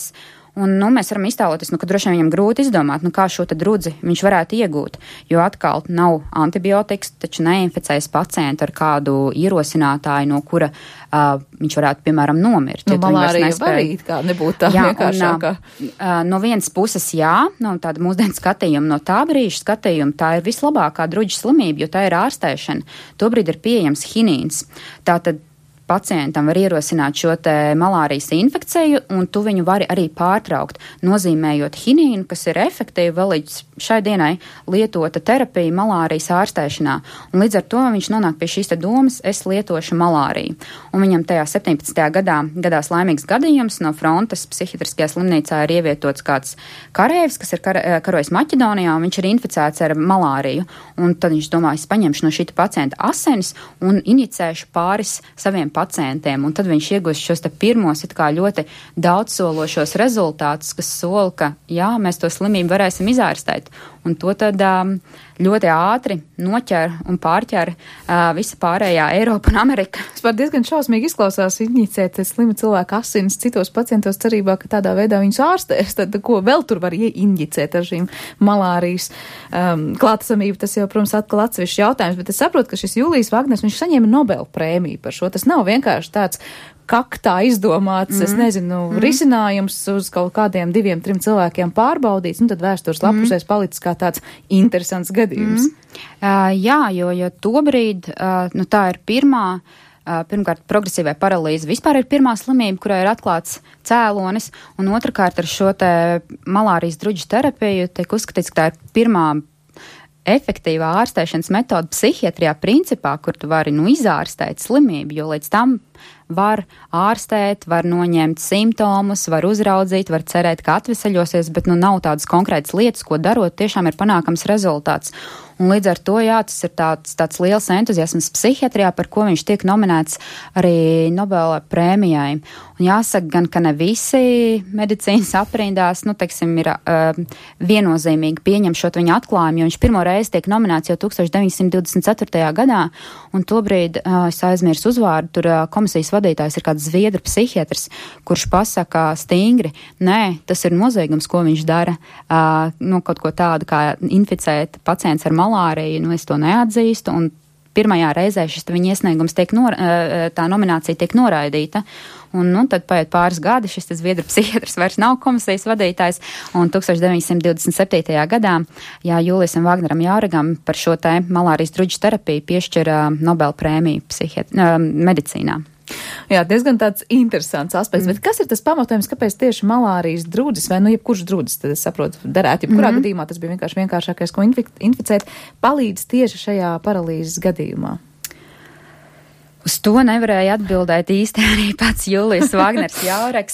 Un, mēs varam iztēloties, ka droši vien viņam grūti izdomāt, kā šo te drudzi viņš varētu iegūt, jo atkal nav antibiotikas, taču neinficēs pacientu ar kādu ierosinātāju, no kura viņš varētu, piemēram, nomirt. Malārija varīt, kā nebūtu tā vienkāršākā. No vienas puses, no tāda mūsdienu skatījuma, no tā brīža skatījuma, tā ir vislabākā druģa slimība, jo tā ir ārstēšana. Tobrīd ir pieejams hinīns. Tātad pacientam var ierosināt šo te malārijas infekciju, un tu viņu vari arī pārtraukt, nozīmējot hinīnu, kas ir efektīva vēl līdz šai dienai lietota terapija malārijas ārstēšanā. Un līdz ar to viņš nonāk pie šīs te domas, es lietošu malāriju. Un viņam tajā 17. gadā gadās laimīgs gadījums, no frontes psihiatriskajā slimnīcā ir ievietots kāds kareivs, kas ir karojis Maķedonijā, un viņš ir inficēts ar malāriju. Un tad viņš domā, es paņemšu no šīta pacienta asinis un injicēšu pāris saviem pacientiem, un tad viņš iegūst šos te pirmos it kā ļoti daudzsološos rezultātus, kas sola, ka mēs to slimību varēsim izārstēt. Un to tad ļoti ātri noķer un pārķer visa pārējā Eiropa un Amerika. Tas diezgan šausmīgi izklausās injicēt slimu cilvēku asinis citos pacientos cerībā, ka tādā veidā viņus ārstēs. Tad ko vēl tur var injicēt ar šīm malārijas klātesamību? Tas jau, protams, atkal atsevišķs jautājums, bet es saprotu, ka šis Jūlijs Vagners, viņš saņēma Nobel prēmiju par šo. Tas nav vienkārši tāds kaktā izdomāts, es nezinu, risinājums uz kaut kādiem 2-3 cilvēkiem pārbaudīts, un tad vēstures lapusēs palicis kā tāds interesants gadījums. Jo tobrīd, tā ir pirmkārt, progresīvai paralīze vispār ir pirmā slimība, kurā ir atklāts cēlonis, un otrkārt ar šo te malārijas druģu terapiju tiek uzskatīts, ka tā ir pirmā efektīvā ārstēšanas metoda psihiatrijā principā, kur tu vari izārstēt slimību, jo līdz tam var ārstēt, var noņemt simptomus, var uzraudzīt, var cerēt, ka atveseļosies, bet nav tādas konkrētas lietas, ko darot, tiešām ir panākams rezultāts. Un līdz ar to, tas ir tāds liels entuziasms psihiatrijā, par ko viņš tiek nominēts arī Nobela prēmijai. Un jāsaka gan, ka ne visi medicīnas aprindās, ir viennozīmīgi pieņemšot viņa atklājumu, jo viņš pirmo reizi tiek nominēts jau 1924. gadā, un tobrīd, es aizmirsu uzvārdu, tur komisijas vadītājs ir kāds zviedru psihiatrs, kurš pasaka stingri, nē, tas ir noziegums, ko viņš dara, kaut ko tādu kā inficēt pacients ar malāriju, es to neatzīstu, un pirmajā reizē šis viņa iesniegums tā nominācija tiek noraidīta. Un tad paiet pāris gadi, šis zviedru psihiatrs vairs nav komisijas vadītājs, un 1927. gadā, Jūlijam Vagneram Jāregam par šo te malārijas druģu terapiju piešķira Nobel prēmiju medicīnā. Jā, diezgan tāds interesants aspekts, bet kas ir tas pamatojums, kāpēc tieši malārijas drudzis, vai jebkurš drudzis, tad es saprotu, derētu, jebkurā gadījumā tas bija vienkāršākais, ko inficēt, palīdz tieši šajā paralīzes gadījumā? Uz to nevarēja atbildēt īsti arī pats Jūlijs Vagners Jāreks.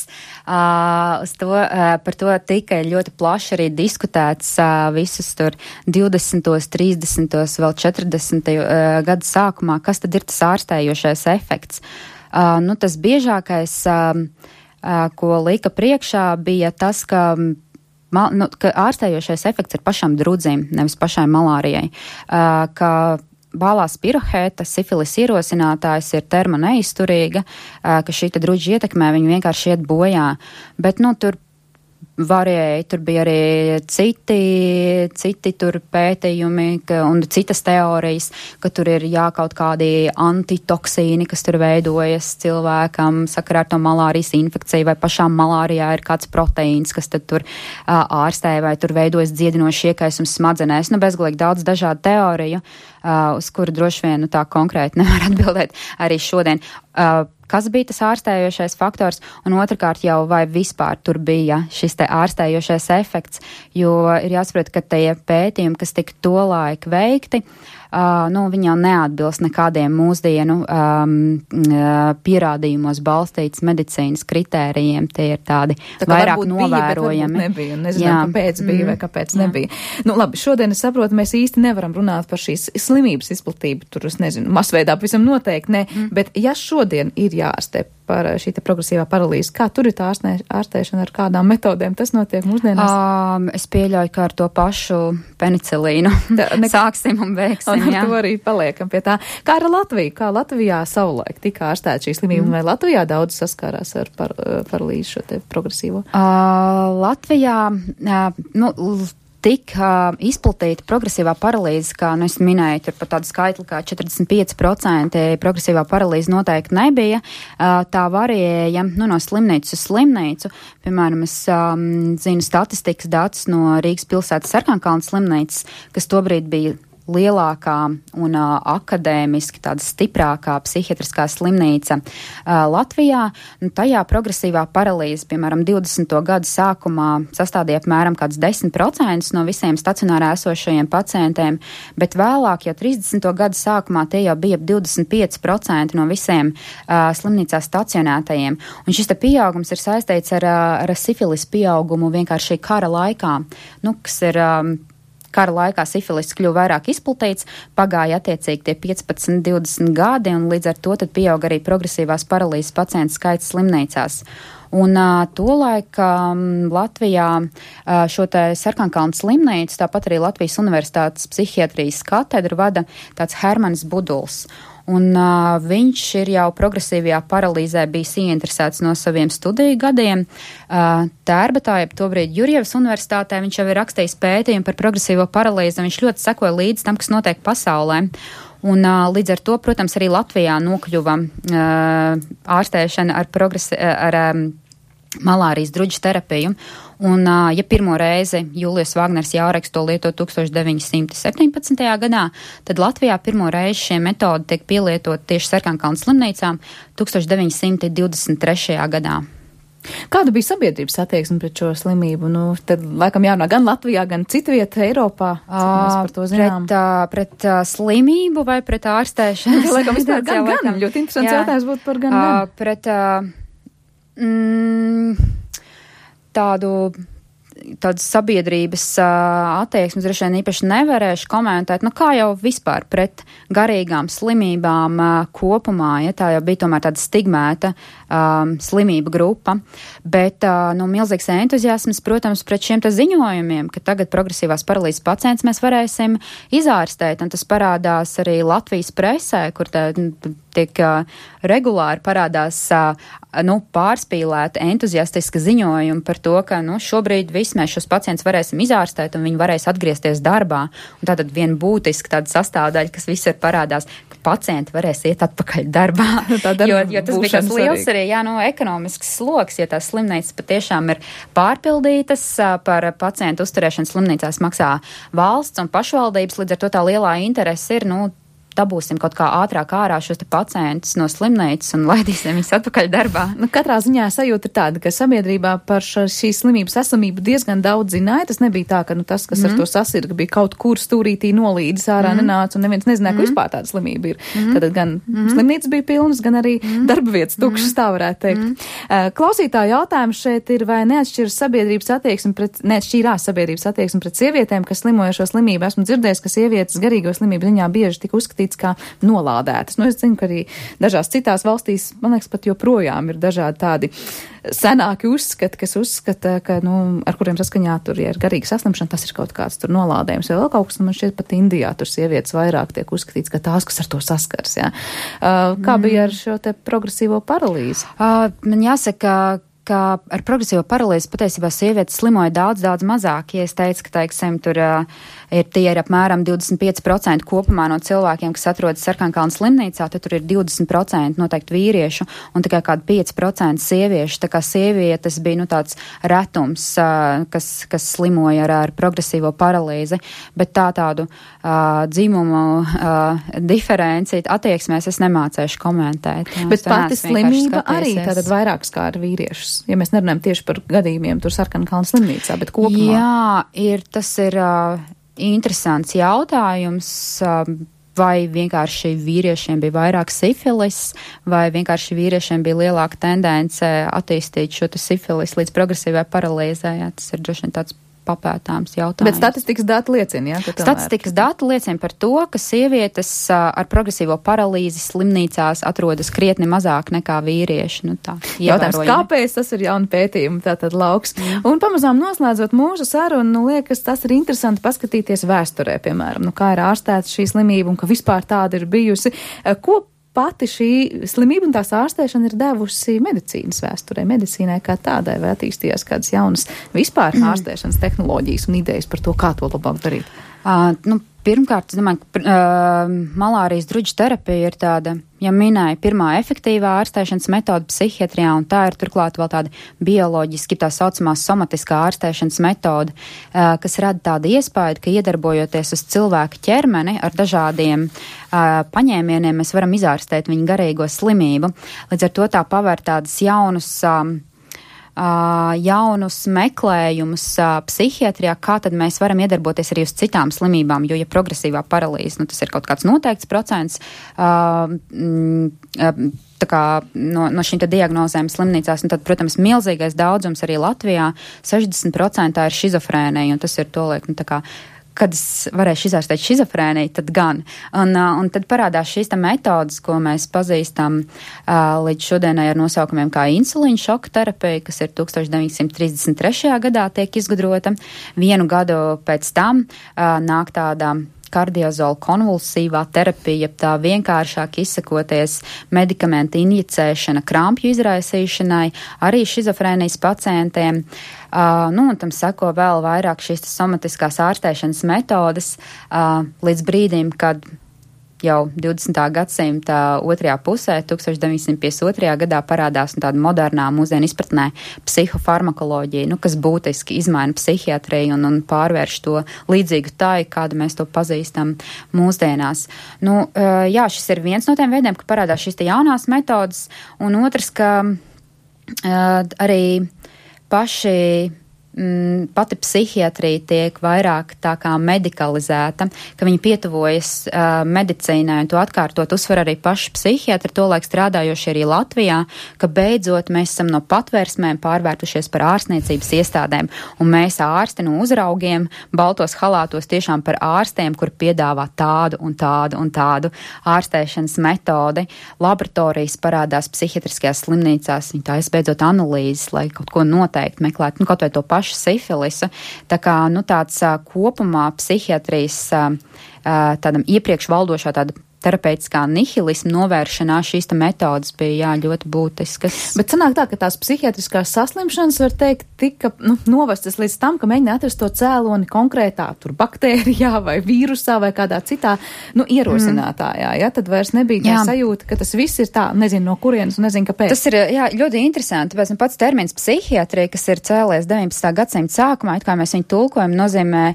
Par to tika ļoti plaši arī diskutēts visus tur 20., 30., vēl 40. gadu sākumā, kas tad ir tas ārstējošais efekts. Tas biežākais, ko lika priekšā, bija tas, ka ārstējošais efekts ir pašam drudzim, nevis pašai malārijai, ka bālā spirohēta, sifilis ierosinātājs ir termoneizturīga, ka šī te druģa ietekmē, viņi vienkārši iet bojā. Bet, tur varēja, tur bija arī citi tur pētījumi un citas teorijas, ka tur ir kaut kādi antitoksīni, kas tur veidojas cilvēkam sakarā ar to malārijas infekciju, vai pašām malārijā ir kāds proteīns, kas tad tur ārstē, vai tur veidojas dziedinošs iekaisums smadzenēs. Bezgalīgi daudz dažādu teoriju, uz kuru droši vien tā konkrēti nevar atbildēt arī šodien. Kas bija tas ārstējošais faktors, un otrkārt jau vai vispār tur bija šis te ārstējošais efekts, jo ir jāsaprot, ka tie pētījumi, kas tika tolaik veikti, viņi jau neatbilst nekādiem mūsdienu pierādījumos balstīts medicīnas kritērijiem. Tie ir tādi vairāk novērojami. Nebija, nezinām, kāpēc bija vai kāpēc nebija. Labi, šodien es saprotu, mēs īsti nevaram runāt par šīs slimības izplatību, tur es nezinu, masveidā pavisam noteikti ne, bet ja šodien ir jāārstē par šī te progresīvā paralīze. Kā tur ir tā ārstēšana, ar kādām metodēm tas notiek mūsdienās? Es pieļauju, ka ar to pašu penicilīnu sāksim un beigsim. Un ar to arī paliekam pie tā. Kā ar Latviju? Kā Latvijā savulaik tika ārstēta šī slimība? Vai Latvijā daudz saskārās ar paralīzi šo te progresīvo? Latvijā, tik izplatīta progresīvā paralīze, kā es minēju, tur pat tādu skaitli kā 45% progresīvā paralīze noteikti nebija. Tā varēja no slimnīcas uz slimnīcu. Piemēram, es zinu statistikas datus no Rīgas pilsētas Sarkankalnes slimnīcas, kas tobrīd bija lielākā un akadēmiski tāda stiprākā psihiatriskā slimnīca Latvijā. Tajā progresīvā paralīze, piemēram, 20. gadu sākumā sastādīja apmēram kāds 10% no visiem stacionārā esošajiem pacientiem, bet vēlāk, jau 30. gadu sākumā, tie jau bija 25% no visiem slimnīcā stacionētajiem. Un šis te pieaugums ir saistīts ar sifilis pieaugumu vienkārši kara laikā, kas ir kara laikā sifilis kļuva vairāk izplatīts, pagāja attiecīgi tie 15-20 gadi, un līdz ar to tad pieauga arī progresīvās paralīzes pacientu skaits slimnīcās. Un tolaik Latvijā šo te Sarkankalnes slimnīcu, tāpat arī Latvijas Universitātes psihiatrijas katedru vada tāds Hermanis Buduls. Un viņš ir jau progresīvajā paralīzē bijis ieinteresēts no saviem studiju gadiem. Tērbatā, tobrīd Jurjevas universitātē, viņš jau ir rakstījis pētījumu par progresīvo paralīzi, un viņš ļoti sekoja līdz tam, kas notiek pasaulē. Un līdz ar to, protams, arī Latvijā nokļuva ārstēšana ar malārijas druģu terapiju. Un, ja pirmo reizi Julius Vagners Jaureks to lieto 1917. gadā, tad Latvijā pirmo reizi šie metodi tiek pielietot tieši Sarkankalnes slimnīcām 1923. gadā. Kāda bija sabiedrības attieksme pret šo slimību? Tad laikam jārunā gan Latvijā, gan citvieta Eiropā. Mēs par to zinām. Pret slimību vai pret ārstēšanu? Laikam vispār gan. Ļoti interesants jautājums būtu par gan. Pret tādu sabiedrības attieksmes droši vien īpaši nevarēšu komentēt, kā jau vispār pret garīgām slimībām kopumā, tā jau bija tomēr tāda stigmēta slimība grupa, bet milzīgs entuziasms, protams, pret šiem te ziņojumiem, ka tagad progresīvās paralīzes pacients mēs varēsim izārstēt, un tas parādās arī Latvijas presē, kur tiek regulāri parādās pārspīlēti entuziastiski ziņojumi par to, ka šobrīd mēs šos pacientus varēsim izārstēt un viņi varēs atgriezties darbā. Un tātad viena būtiska tāda sastāvdaļa, kas visur parādās, ka pacienti varēs iet atpakaļ darbā. jo tas bija tas liels arī, ekonomisks sloks, jo tās slimnīcas patiešām ir pārpildītas, par pacientu uzturēšanu slimnīcās maksā valsts un pašvaldības, līdz ar to tā lielā interese ir, dabūsim kaut kā ātrāk ārā šos te pacientus no slimnīcas un laidīsim viņus atpakaļ darbā. Katrā ziņā sajūta ir tāda, ka sabiedrībā par šīs slimības esamību diezgan daudz zināja. Tas nebija tā, ka tas, kas ar to sasirga, bija kaut kur stūrītī nolīdis ārā nenāca un neviens nezināja, ka vispār tāda slimība ir. Tad gan slimnīcas bija pilnas, gan arī darba vietas tukšas, tā varētu teikt. Klausītāja jautājums šeit ir, vai neatšķirās sabiedrības attieksme pret sievietēm, kas slimoja šo slimību. Esmu dzirdējis, ka sievietes garīgo slimību ziņā bieži tika uzskatītas kā nolādētas. Es zinu, ka arī dažās citās valstīs, man liekas, pat joprojām ir dažādi tādi senāki uzskati, kas uzskata, ka, ar kuriem saskaņā tur, ja ir garīga saslimšana, tas ir kaut kāds tur nolādējums. Vēl kaut kas, man šķiet, pat Indijā tur sievietes vairāk tiek uzskatīts, ka tās, kas ar to saskars, jā. Kā bija ar šo te progresīvo paralīzi? Man jāsaka, ka ar progresīvo paralīzi patiesībā sievietes slimoja daudz mazāk. Ja es teicu, ka, teiksim, tur tie ir apmēram 25% kopumā no cilvēkiem, kas atrodas Sarkankalnes slimnīcā, tad tur ir 20% noteikti vīriešu un tikai kādi 5% sieviešu. Tā kā sievietes bija, tāds retums, kas slimoja ar progresīvo paralīzi, bet tādu dzimumu diferenci attieksmēs es nemācēšu komentēt. Bet pati slimība arī tātad vairāk skāra vīriešus. Ja mēs nerunājam tieši par gadījumiem tur Sarkankalnes slimnīcā, bet kopumā. Jā, tas ir interesants jautājums, vai vienkārši vīriešiem bija vairāk sifilis, vai vienkārši vīriešiem bija lielāka tendence attīstīt šo sifilis līdz progresīvai paralīzē. Jā, tas ir droši vien tāds papētāms jautājums. Bet statistikas dati liecina, jā? Statistikas dati liecina par to, ka sievietes ar progresīvo paralīzi slimnīcās atrodas krietni mazāk nekā vīrieši. Nu, tā, jautājums, kāpēc tas ir jauni pētījumi, tātad lauks. Un pamazām noslēdzot mūsu sarunu, liekas, tas ir interesanti paskatīties vēsturē, piemēram, kā ir ārstēta šī slimība un ka vispār tāda ir bijusi. Ko pati šī slimība un tās ārstēšana ir devusi medicīnas vēsturē, medicīnai kā tādai, vai attīstījās kādas jaunas vispār ārstēšanas tehnoloģijas un idejas par to, kā to labāk darīt? Pirmkārt, es domāju, ka malārijas druģu terapija ir tāda, ja minēja, pirmā efektīvā ārstēšanas metoda psihiatrijā, un tā ir turklāt vēl tāda bioloģiski tā saucamā somatiskā ārstēšanas metoda, kas rada tādu iespēju, ka iedarbojoties uz cilvēka ķermeni ar dažādiem paņēmieniem, mēs varam izārstēt viņa garīgo slimību. Līdz ar to tā paver tādas jaunus meklējumus psihiatrijā, kā tad mēs varam iedarboties arī uz citām slimībām, jo, ja progresīvā paralīze, tas ir kaut kāds noteikts procents, tā kā no šīm te diagnozēm slimnīcās, un tad, protams, milzīgais daudzums arī Latvijā, 60% ir šizofrēnija, un tas ir toliek, tā kā kad es varēšu izārstēt šizofrēniju, tad gan. Un tad parādās šīs metodas, ko mēs pazīstam līdz šodienai ar nosaukumiem kā insulīna šoka terapija, kas ir 1933. gadā tiek izgudrota. 1 gadu pēc tam nāk tāda kardiozola konvulsīvā terapija, tā vienkāršāk izsakoties medikamenta injicēšana krampju izraisīšanai, arī šizofrēnijas pacientiem. Un tam sako vēl vairāk šīs somatiskās ārstēšanas metodas līdz brīdim, kad jau 20. gadsimta otrajā pusē, 1952. gadā parādās tāda modernā mūsdienu izpratnē psihofarmakoloģija, kas būtiski izmaina psihiatriju un pārvērš to līdzīgu tai, kādu mēs to pazīstam mūsdienās. Šis ir viens no tiem veidiem, ka parādās šīs te jaunās metodas, un otrs, ka arī pati psihiatrija tiek vairāk tā kā medikalizēta, ka viņi pietuvojas medicīnai, un to atkārtot uzsver arī paši psihiatri, tolaik strādājoši arī Latvijā, ka beidzot mēs esam no patvērsmēm pārvērtušies par ārstniecības iestādēm, un mēs ārsti no uzraugiem, baltos halātos tiešām par ārstiem, kur piedāvā tādu un tādu un tādu ārstēšanas metodi. Laboratorijas parādās psihiatriskajās slimnīcās, viņi tā beidzot analīzes, lai kaut ko noteikti meklētu, kaut vai to pašu sifilisa, tā kā, tāds kopumā psihiatrijas tādam iepriekš valdošā tāda terapeitiskā nihilisma novēršanā šīs metodas bija ļoti būtiskas. Bet sanāk tā, ka tās psihiatriskās saslimšanas, var teikt, tika novestas līdz tam, ka mēģina atrast to cēloni konkrētā baktērijā vai vīrusā vai kādā citā ierosinātājā. Ja? Tad vairs nebija tā sajūta, ka tas viss ir tā, nezinu no kurienes un nezinu kāpēc. Tas ir ļoti interesanti, tāpēc pats termins psihiatrija, kas ir cēlies 19. gadsimta sākumā, it kā mēs viņu tulkojam, nozīmē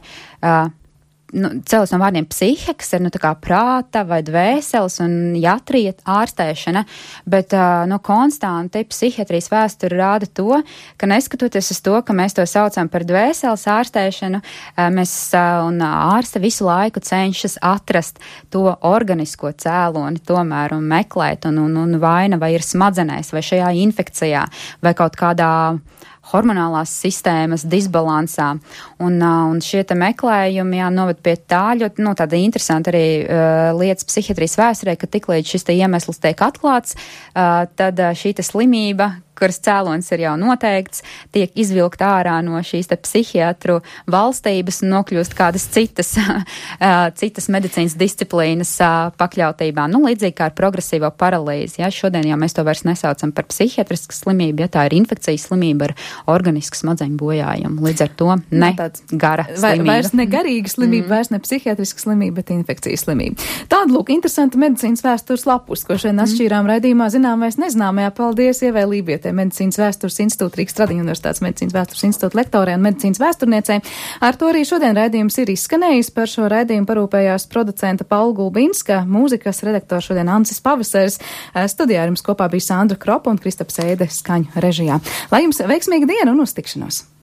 cēlis no vārdiem psihe, kas ir tā kā prāta vai dvēseles un jatrija ārstēšana, bet konstanti psihiatrijas vēsture rāda to, ka neskatoties uz to, ka mēs to saucam par dvēseles ārstēšanu, mēs un ārste visu laiku cenšas atrast to organisko cēloni tomēr un meklēt un vaina vai ir smadzenēs vai šajā infekcijā vai kaut kādā hormonālās sistēmas disbalansā. Un šie te meklējumi noved pie tā ļoti, tāda interesanta arī lietas psihiatrijas vēsturē, ka tiklīdz šis te iemesls tiek atklāts, tad šī te slimība, kuras cēlonis ir jau noteikts, tiek izvilkt ārā no šīs te psihiatru valstības un nokļūst kādas citas medicīnas disciplīnas pakļautībā. Līdzīgi kā ar progresīvo paralīzi. Ja? Šodien jau mēs to vairs nesaucam par psihiatrisku slimību, ja tā ir infekcijas slimība ar organisku smadzeņu bojājumu. Līdz ar to gara slimība. Vairs ne garīga slimība, vairs ne psihiatriska slimība, bet infekcijas slimība. Tāda, interesanta medicīnas vēstures lapus, ko šeit atšķīrām raidījumā zināmais nezināmajā. Paldies, Ievai Lībietē, Medicīnas vēstures institūta, Rīgas Tradiņu universitātes medicīnas vēstures institūta lektorē un medicīnas vēsturniecei. Ar to arī šodien raidījums ir izskanējis. Par šo raidījumu parūpējās producenta Paula Gulbinska, mūzikas redaktors šodien Ancis Pavasaris. Studijā ar jums kopā bija Sandra Kropa un Kristaps Ēde skaņu režijā. Lai jums veiksmīga diena un uz tikšanos!